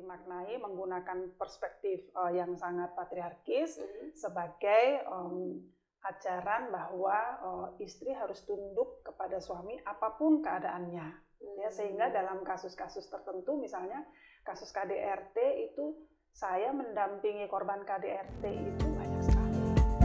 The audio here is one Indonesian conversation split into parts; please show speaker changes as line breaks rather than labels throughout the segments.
dimaknai menggunakan perspektif yang sangat patriarkis sebagai ajaran bahwa istri harus tunduk kepada suami apapun keadaannya. Ya, sehingga dalam kasus-kasus tertentu, misalnya kasus KDRT itu, saya mendampingi korban KDRT itu banyak sekali.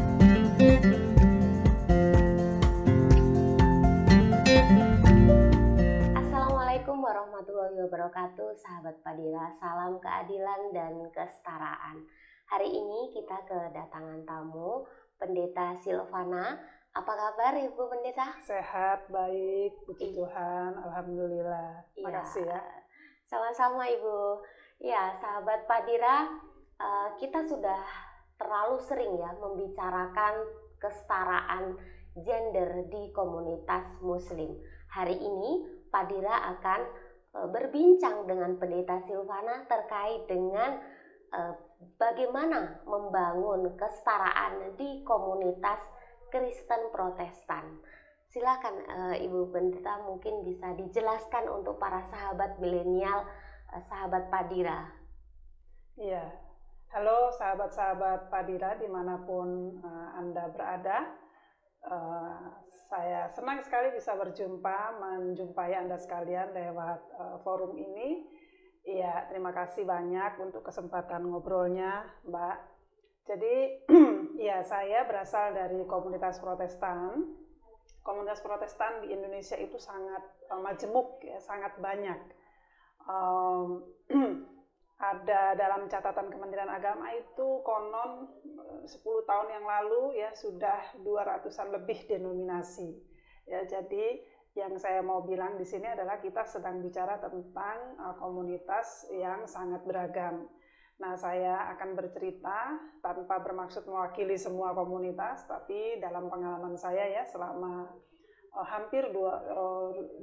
Assalamualaikum warahmatullahi wabarakatuh, sahabat Padira. Salam keadilan dan kesetaraan. Hari ini kita kedatangan tamu, Pendeta Silvana. Apa kabar Ibu Pendeta?
Sehat, baik, puji Tuhan, alhamdulillah. Terima kasih ya.
Sama-sama Ibu. Ya, sahabat Padira, kita sudah terlalu sering ya membicarakan kesetaraan gender di komunitas Muslim. Hari ini Padira akan berbincang dengan Pendeta Silvana terkait dengan bagaimana membangun kesetaraan di komunitas Kristen Protestan. Silakan Ibu Pendeta, mungkin bisa dijelaskan untuk para sahabat milenial, sahabat Padira.
Iya, halo sahabat-sahabat Padira dimanapun Anda berada. Saya senang sekali bisa menjumpai Anda sekalian lewat forum ini. Iya, terima kasih banyak untuk kesempatan ngobrolnya, Mbak. Jadi, ya, saya berasal dari komunitas Protestan. Komunitas Protestan di Indonesia itu sangat majemuk, ya, sangat banyak. Ada dalam catatan Kementerian Agama itu konon 10 tahun yang lalu ya sudah 200-an lebih denominasi. Ya, jadi yang saya mau bilang di sini adalah kita sedang bicara tentang komunitas yang sangat beragam. Nah, saya akan bercerita tanpa bermaksud mewakili semua komunitas, tapi dalam pengalaman saya ya selama hampir 25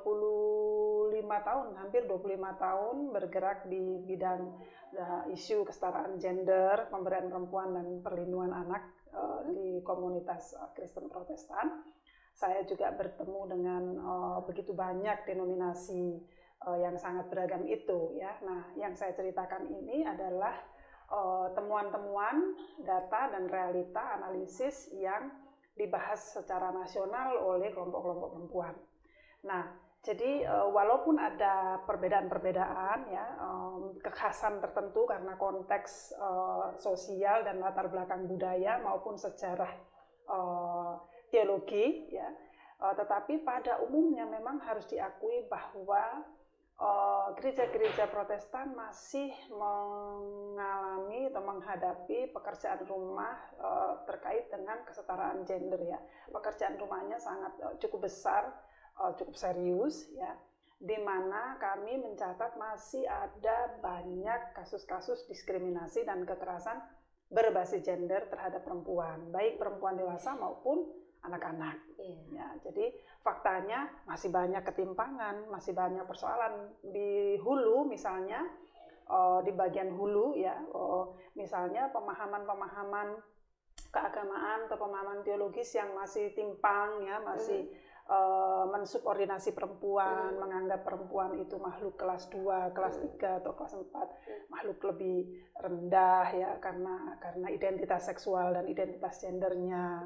tahun bergerak di bidang isu kesetaraan gender, pemberdayaan perempuan dan perlindungan anak di komunitas Kristen Protestan. Saya juga bertemu dengan begitu banyak denominasi yang sangat beragam itu ya. Nah, yang saya ceritakan ini adalah temuan-temuan, data dan realita analisis yang dibahas secara nasional oleh kelompok-kelompok perempuan. Nah, jadi walaupun ada perbedaan-perbedaan ya, kekhasan tertentu karena konteks sosial dan latar belakang budaya maupun sejarah teologi ya, tetapi pada umumnya memang harus diakui bahwa gereja-gereja Protestan masih mengalami atau menghadapi pekerjaan rumah terkait dengan kesetaraan gender ya. Pekerjaan rumahnya sangat cukup besar, cukup serius ya, di mana kami mencatat masih ada banyak kasus-kasus diskriminasi dan kekerasan berbasis gender terhadap perempuan, baik perempuan dewasa maupun anak-anak. Ya, jadi faktanya masih banyak ketimpangan, masih banyak persoalan di hulu misalnya, di bagian hulu ya, misalnya pemahaman-pemahaman keagamaan atau pemahaman teologis yang masih timpang ya, masih mensubordinasi perempuan, menganggap perempuan itu makhluk kelas 2, kelas 3 atau kelas 4, makhluk lebih rendah ya karena identitas seksual dan identitas gendernya.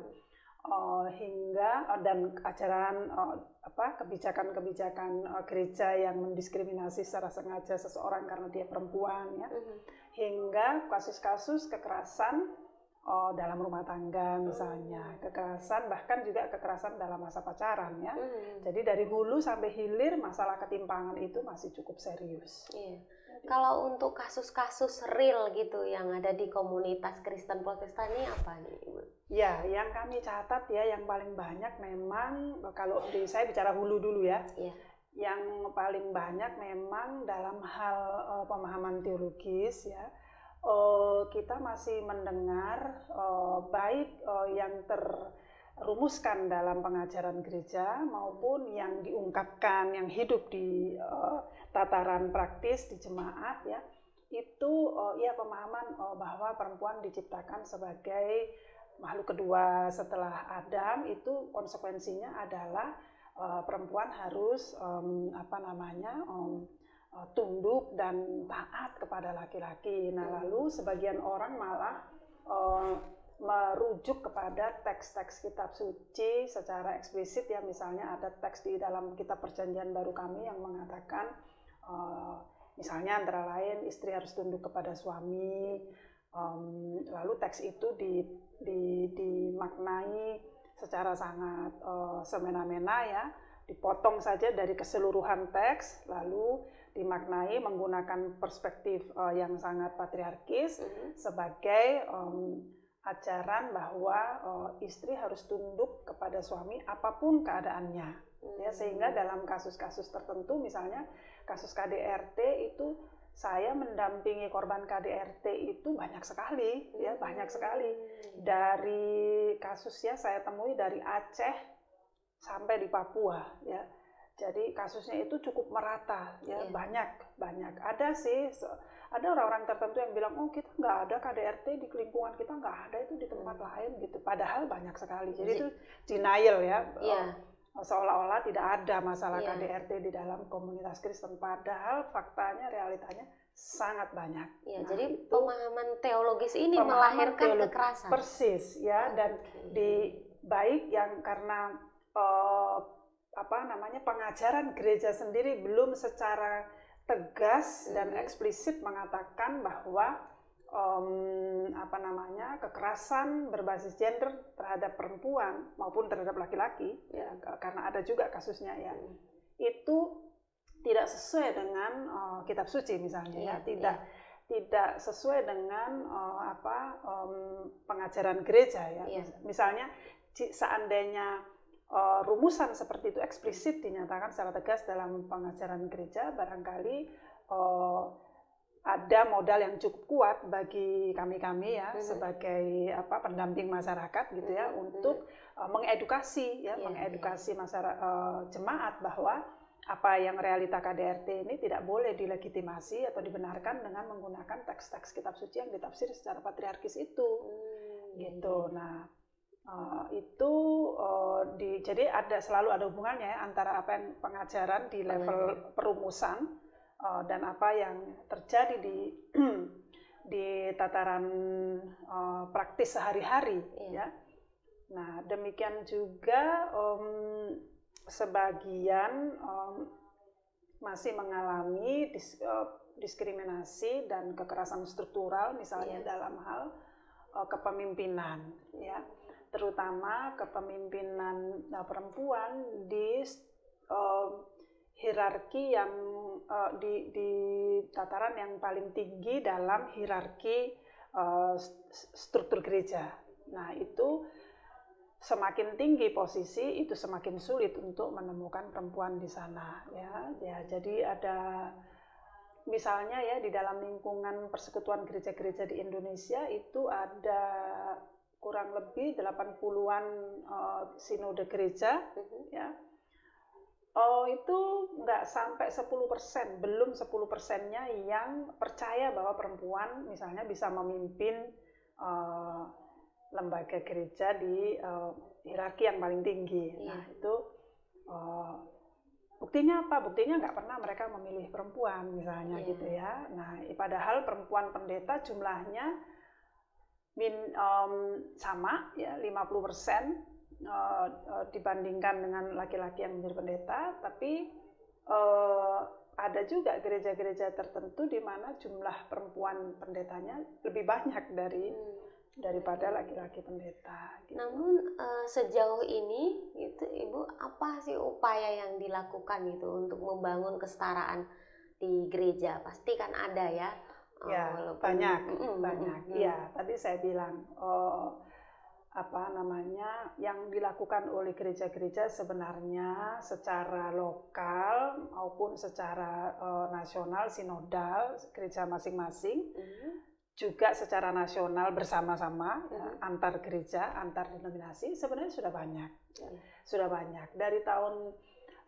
Hingga dan ajaran kebijakan-kebijakan gereja yang mendiskriminasi secara sengaja seseorang karena dia perempuan ya, hingga kasus-kasus kekerasan dalam rumah tangga misalnya, kekerasan bahkan juga kekerasan dalam masa pacaran ya. Jadi dari hulu sampai hilir masalah ketimpangan itu masih cukup serius.
Kalau untuk kasus-kasus real gitu yang ada di komunitas Kristen Protestan ini apa nih Ibu?
Ya, yang kami catat ya yang paling banyak memang kalau saya bicara hulu dulu ya. Yang paling banyak memang dalam hal pemahaman teologis ya. Kita masih mendengar baik yang terrumuskan dalam pengajaran gereja maupun yang diungkapkan, yang hidup di tataran praktis di jemaat ya, itu ya pemahaman bahwa perempuan diciptakan sebagai makhluk kedua setelah Adam. Itu konsekuensinya adalah perempuan harus tunduk dan taat kepada laki-laki. Nah, lalu sebagian orang malah merujuk kepada teks-teks kitab suci secara eksplisit, ya, misalnya ada teks di dalam kitab Perjanjian Baru kami yang mengatakan misalnya antara lain istri harus tunduk kepada suami, lalu teks itu dimaknai secara sangat semena-mena, ya, dipotong saja dari keseluruhan teks lalu dimaknai menggunakan perspektif yang sangat patriarkis sebagai ajaran bahwa istri harus tunduk kepada suami apapun keadaannya, ya, sehingga dalam kasus-kasus tertentu, misalnya kasus KDRT itu, saya mendampingi korban KDRT itu banyak sekali, ya, banyak sekali. Dari kasusnya saya temui dari Aceh sampai di Papua, ya. Jadi kasusnya itu cukup merata, ya, banyak. Ada sih, ada orang-orang tertentu yang bilang, oh kita nggak ada KDRT di lingkungan kita, nggak ada, itu di tempat lain gitu. Padahal banyak sekali. Jadi itu denial, ya, seolah-olah tidak ada masalah KDRT di dalam komunitas Kristen. Padahal faktanya, realitanya sangat banyak.
Ya, nah, jadi pemahaman teologis ini melahirkan kekerasan.
Persis, ya, dan baik yang karena pengajaran gereja sendiri belum secara tegas dan eksplisit mengatakan bahwa kekerasan berbasis gender terhadap perempuan maupun terhadap laki-laki, ya, karena ada juga kasusnya, ya, itu tidak sesuai dengan kitab suci misalnya, tidak sesuai dengan pengajaran gereja, ya. Misalnya seandainya rumusan seperti itu eksplisit dinyatakan secara tegas dalam pengajaran gereja, barangkali ada modal yang cukup kuat bagi kami, ya, sebagai pendamping masyarakat gitu, ya, untuk mengedukasi, ya, mengedukasi masyarakat, jemaat, bahwa apa yang realita KDRT ini tidak boleh dilegitimasi atau dibenarkan dengan menggunakan teks-teks kitab suci yang ditafsir secara patriarkis itu, gitu. Nah, jadi selalu ada hubungannya, ya, antara apa yang pengajaran di level perumusan dan apa yang terjadi di tataran praktis sehari-hari, ya. Nah, demikian juga sebagian masih mengalami diskriminasi dan kekerasan struktural, misalnya dalam hal kepemimpinan, ya, terutama kepemimpinan perempuan di hierarki yang di tataran yang paling tinggi dalam hierarki struktur gereja. Nah, itu semakin tinggi posisi, itu semakin sulit untuk menemukan perempuan di sana, ya. Jadi ada misalnya, ya, di dalam lingkungan persekutuan gereja-gereja di Indonesia itu ada kurang lebih 80-an sinode gereja, ya. Itu nggak sampai 10%, belum 10%-nya yang percaya bahwa perempuan misalnya bisa memimpin lembaga gereja di hierarki yang paling tinggi. Nah, itu buktinya apa? Buktinya nggak pernah mereka memilih perempuan misalnya, gitu, ya. Nah, padahal perempuan pendeta jumlahnya sama, ya, 50% dibandingkan dengan laki-laki yang menjadi pendeta, tapi ada juga gereja-gereja tertentu di mana jumlah perempuan pendetanya lebih banyak daripada laki-laki pendeta, gitu.
Namun sejauh ini gitu, Ibu, apa sih upaya yang dilakukan gitu untuk membangun kesetaraan di gereja? Pasti kan ada, ya.
Ya, banyak. Ya, tadi saya bilang yang dilakukan oleh gereja-gereja sebenarnya secara lokal maupun secara nasional sinodal gereja masing-masing, juga secara nasional bersama-sama, ya, antar gereja, antar denominasi, sebenarnya sudah banyak. Sudah banyak. Dari tahun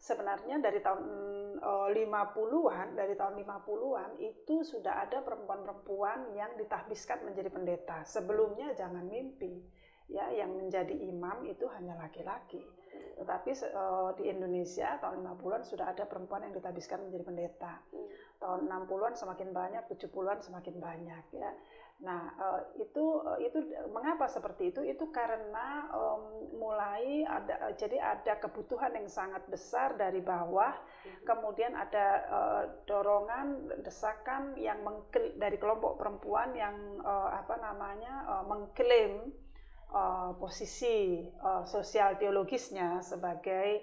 50-an itu sudah ada perempuan-perempuan yang ditahbiskan menjadi pendeta. Sebelumnya jangan mimpi, ya, yang menjadi imam itu hanya laki-laki. Tetapi di Indonesia tahun 50-an sudah ada perempuan yang ditabiskan menjadi pendeta. Tahun 60-an semakin banyak, 70-an semakin banyak ya. Nah, itu mengapa seperti itu? Itu karena mulai ada kebutuhan yang sangat besar dari bawah, kemudian ada dorongan, desakan yang dari kelompok perempuan yang mengklaim posisi sosial teologisnya sebagai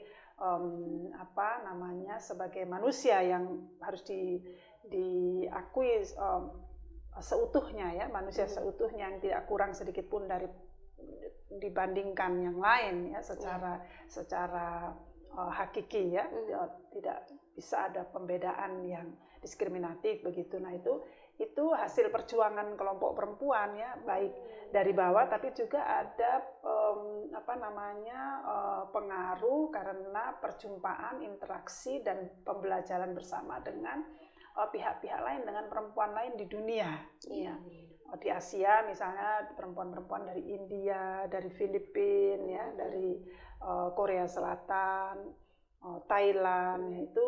sebagai manusia yang harus diakui seutuhnya ya, manusia seutuhnya yang tidak kurang sedikit pun dibandingkan yang lain ya, secara hakiki ya, tidak bisa ada pembedaan yang diskriminatif begitu. Nah, itu hasil perjuangan kelompok perempuan ya, baik dari bawah, tapi juga ada pengaruh karena perjumpaan, interaksi dan pembelajaran bersama dengan pihak-pihak lain, dengan perempuan lain di dunia. Ya. Di Asia misalnya perempuan-perempuan dari India, dari Filipina, ya, dari Korea Selatan, Thailand, itu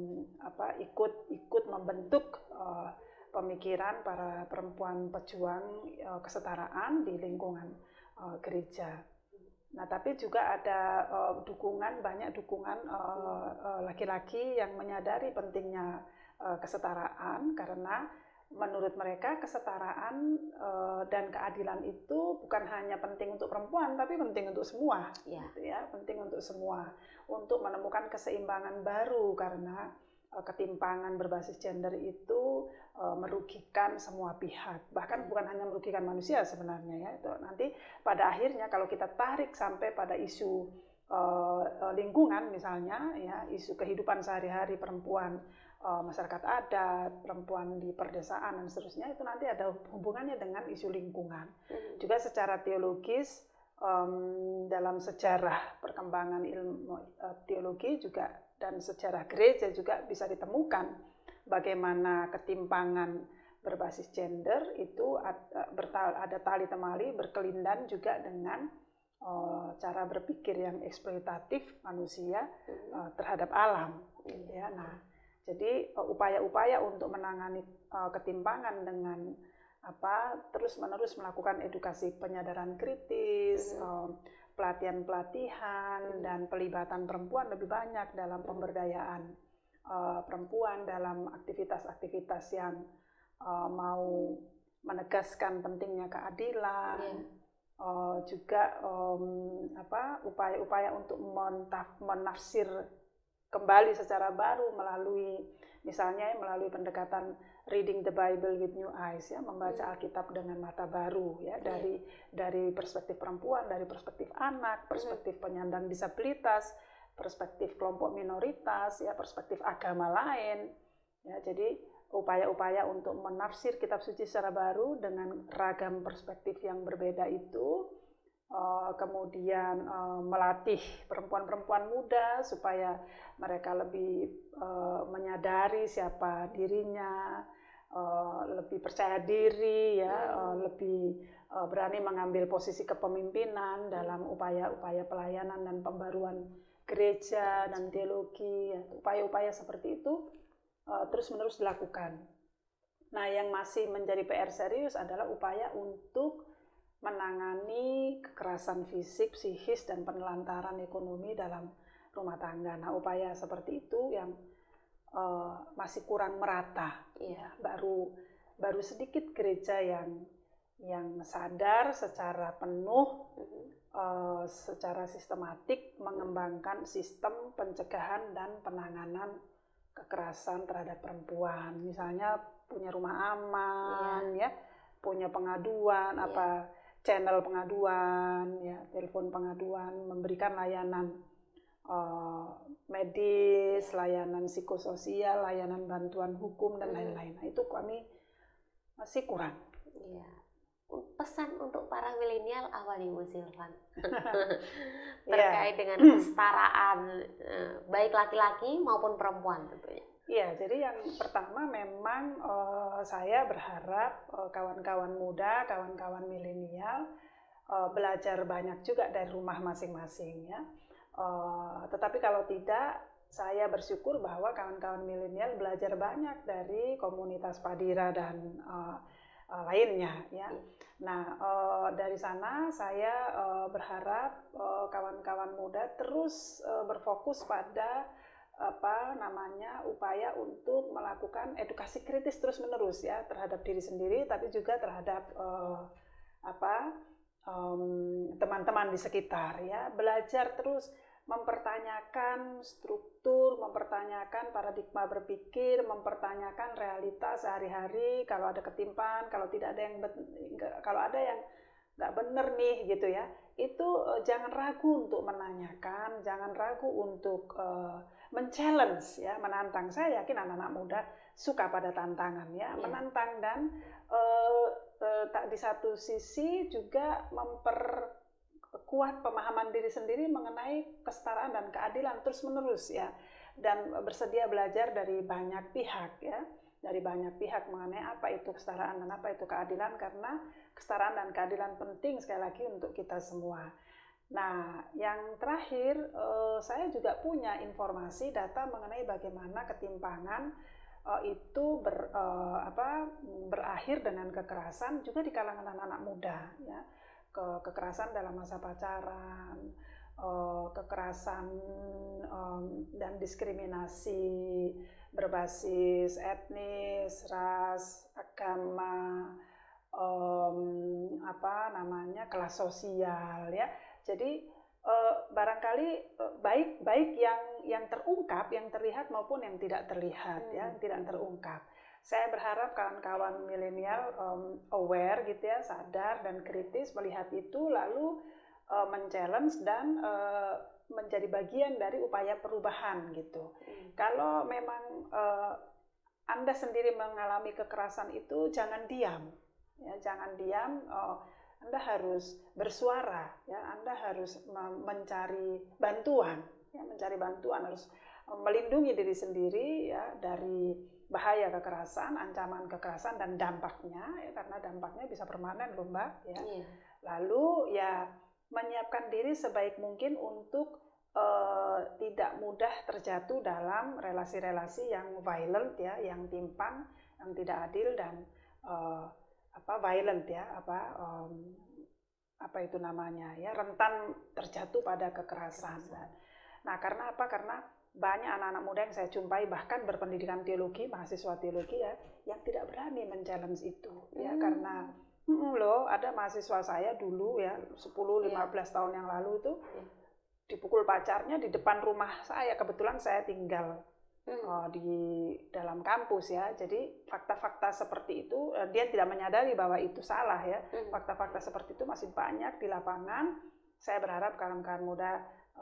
ikut membentuk pemikiran para perempuan pejuang kesetaraan di lingkungan gereja. Nah, tapi juga ada banyak dukungan laki-laki yang menyadari pentingnya kesetaraan, karena menurut mereka kesetaraan dan keadilan itu bukan hanya penting untuk perempuan, tapi penting untuk semua, gitu ya, penting untuk semua, untuk menemukan keseimbangan baru, karena ketimpangan berbasis gender itu merugikan semua pihak, bahkan bukan hanya merugikan manusia sebenarnya ya. Itu nanti pada akhirnya kalau kita tarik sampai pada isu lingkungan misalnya ya, isu kehidupan sehari-hari perempuan, masyarakat adat, perempuan di perdesaan dan seterusnya, itu nanti ada hubungannya dengan isu lingkungan. Juga secara teologis, dalam sejarah perkembangan ilmu teologi juga dan sejarah gereja juga bisa ditemukan bagaimana ketimpangan berbasis gender itu ada tali temali berkelindan juga dengan cara berpikir yang eksploitatif manusia terhadap alam. Ya, nah, jadi upaya-upaya untuk menangani ketimpangan dengan terus-menerus melakukan edukasi penyadaran kritis, pelatihan-pelatihan, dan pelibatan perempuan lebih banyak dalam pemberdayaan perempuan dalam aktivitas-aktivitas yang mau menegaskan pentingnya keadilan, juga upaya-upaya untuk menafsir kembali secara baru melalui pendekatan reading the Bible with new eyes ya, membaca Alkitab dengan mata baru ya, dari perspektif perempuan, dari perspektif anak, perspektif penyandang disabilitas, perspektif kelompok minoritas ya, perspektif agama lain ya. Jadi upaya-upaya untuk menafsir kitab suci secara baru dengan ragam perspektif yang berbeda itu, kemudian melatih perempuan-perempuan muda supaya mereka lebih menyadari siapa dirinya, lebih percaya diri ya, lebih berani mengambil posisi kepemimpinan dalam upaya-upaya pelayanan dan pembaruan gereja dan teologi ya. Upaya-upaya seperti itu terus-menerus dilakukan. Nah, yang masih menjadi PR serius adalah upaya untuk menangani kekerasan fisik, psikis, dan penelantaran ekonomi dalam rumah tangga. Nah, upaya seperti itu yang masih kurang merata. Ya, baru sedikit gereja yang sadar secara penuh, secara sistematik mengembangkan sistem pencegahan dan penanganan kekerasan terhadap perempuan. Misalnya punya rumah aman, ya, punya pengaduan, channel pengaduan, ya, telepon pengaduan, memberikan layanan medis, layanan psikososial, layanan bantuan hukum dan lain-lain. Nah, itu kami masih kurang.
Ya. Pesan untuk para milenial apa nih Bu Silvan? Terkait dengan kesetaraan baik laki-laki maupun perempuan tentunya.
Iya, jadi yang pertama memang saya berharap kawan-kawan muda, kawan-kawan milenial belajar banyak juga dari rumah masing-masing ya. Tetapi kalau tidak, saya bersyukur bahwa kawan-kawan milenial belajar banyak dari komunitas Padira dan lainnya ya. Nah, dari sana saya berharap kawan-kawan muda terus berfokus pada upaya untuk melakukan edukasi kritis terus-menerus ya terhadap diri sendiri, tapi juga terhadap teman-teman di sekitar ya. Belajar terus mempertanyakan struktur, mempertanyakan paradigma berpikir, mempertanyakan realitas sehari-hari. Kalau ada ketimpang, kalau ada yang nggak benar nih gitu ya, itu jangan ragu untuk menanyakan, jangan ragu untuk men-challenge ya, menantang. Saya yakin anak-anak muda suka pada tantangan ya, menantang dan di satu sisi juga memperkuat pemahaman diri sendiri mengenai kesetaraan dan keadilan terus-menerus ya, dan bersedia belajar dari banyak pihak ya, dari banyak pihak mengenai apa itu kesetaraan dan apa itu keadilan, karena kesetaraan dan keadilan penting sekali lagi untuk kita semua. Nah, yang terakhir saya juga punya informasi data mengenai bagaimana ketimpangan itu berakhir dengan kekerasan juga di kalangan anak-anak muda ya. Kekerasan dalam masa pacaran, kekerasan dan diskriminasi berbasis etnis, ras, agama, kelas sosial ya. Jadi barangkali baik yang terungkap, yang terlihat maupun yang tidak terlihat ya, yang tidak terungkap. Saya berharap kawan-kawan milenial aware gitu ya, sadar dan kritis melihat itu, lalu men-challenge dan menjadi bagian dari upaya perubahan gitu. Kalau memang Anda sendiri mengalami kekerasan itu, jangan diam ya, jangan diam. Anda harus bersuara ya, Anda harus mencari bantuan ya, harus melindungi diri sendiri ya dari bahaya kekerasan, ancaman kekerasan dan dampaknya ya, karena dampaknya bisa permanen loh Mbak ya. Lalu ya menyiapkan diri sebaik mungkin untuk tidak mudah terjatuh dalam relasi-relasi yang violent ya, yang timpang, yang tidak adil dan violent ya, itu namanya ya, rentan terjatuh pada kekerasan. Nah, karena apa? Karena banyak anak-anak muda yang saya jumpai bahkan berpendidikan teologi, mahasiswa teologi ya, yang tidak berani men-challenge itu ya, karena ada mahasiswa saya dulu ya 10-15 tahun yang lalu itu dipukul pacarnya di depan rumah saya. Kebetulan saya tinggal di dalam kampus ya, jadi fakta-fakta seperti itu dia tidak menyadari bahwa itu salah ya. Fakta-fakta seperti itu masih banyak di lapangan. Saya berharap kawan-kawan muda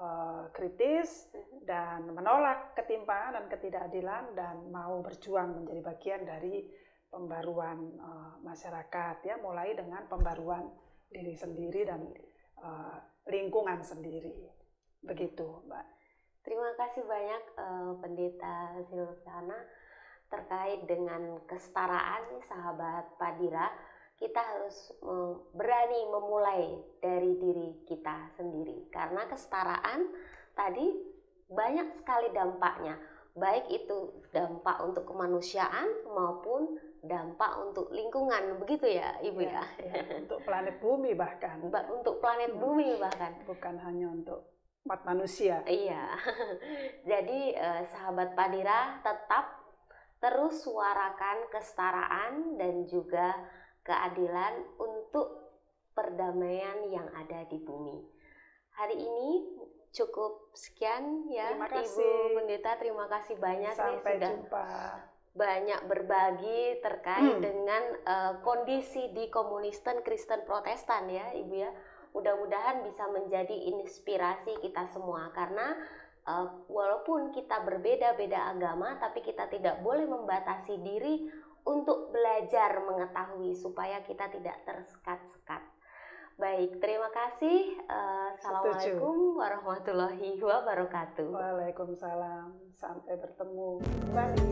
kritis dan menolak ketimpangan dan ketidakadilan dan mau berjuang menjadi bagian dari pembaruan masyarakat ya, mulai dengan pembaruan diri sendiri dan lingkungan sendiri. Begitu, Mbak.
Terima kasih banyak Pendeta Silvana terkait dengan kesetaraan, sahabat Padira. Kita harus berani memulai dari diri kita sendiri, karena kesetaraan tadi banyak sekali dampaknya, baik itu dampak untuk kemanusiaan maupun dampak untuk lingkungan, begitu ya Ibu ya?
Untuk planet bumi bahkan.
Untuk planet bumi bahkan.
Bukan hanya untuk umat manusia.
Iya. Jadi sahabat Padira, tetap terus suarakan kesetaraan dan juga keadilan untuk perdamaian yang ada di bumi. Hari ini cukup sekian ya Ibu Pendeta, terima kasih banyak.
Sampai
sudah
jumpa.
Banyak berbagi terkait dengan kondisi di komunitas Kristen Protestan ya Ibu ya. Mudah-mudahan bisa menjadi inspirasi kita semua, karena walaupun kita berbeda-beda agama, tapi kita tidak boleh membatasi diri untuk belajar mengetahui supaya kita tidak tersekat-sekat. Baik, terima kasih. Assalamualaikum warahmatullahi wabarakatuh.
Waalaikumsalam. Sampai bertemu kembali.